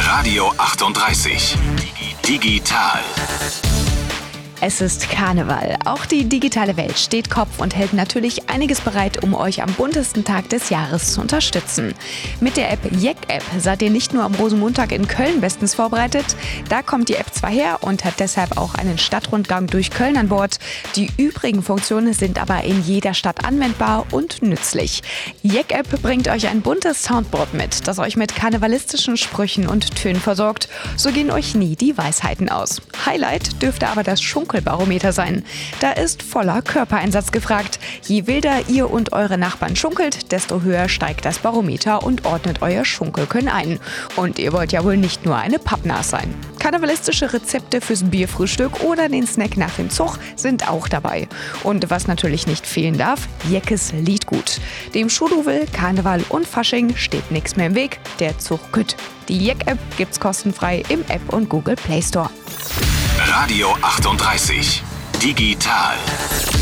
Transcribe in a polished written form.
Radio 38. Digital. Es ist Karneval. Auch die digitale Welt steht Kopf und hält natürlich einiges bereit, um euch am buntesten Tag des Jahres zu unterstützen. Mit der App Jeck-App seid ihr nicht nur am Rosenmontag in Köln bestens vorbereitet. Da kommt die App zwar her und hat deshalb auch einen Stadtrundgang durch Köln an Bord. Die übrigen Funktionen sind aber in jeder Stadt anwendbar und nützlich. Jeck-App bringt euch ein buntes Soundboard mit, das euch mit karnevalistischen Sprüchen und Tönen versorgt. So gehen euch nie die Weisheiten aus. Highlight dürfte aber das Schunkelbarometer sein. Da ist voller Körpereinsatz gefragt. Je wilder ihr und eure Nachbarn schunkelt, desto höher steigt das Barometer und ordnet euer Schunkelkönnen ein. Und ihr wollt ja wohl nicht nur eine Pappnas sein. Karnevalistische Rezepte fürs Bierfrühstück oder den Snack nach dem Zug sind auch dabei. Und was natürlich nicht fehlen darf, Jeckes Liedgut. Dem Schuhduvel, Karneval und Fasching steht nichts mehr im Weg, der Zug kütt. Die Jeck-App gibt's kostenfrei im App und Google Play Store. Radio 38. Digital.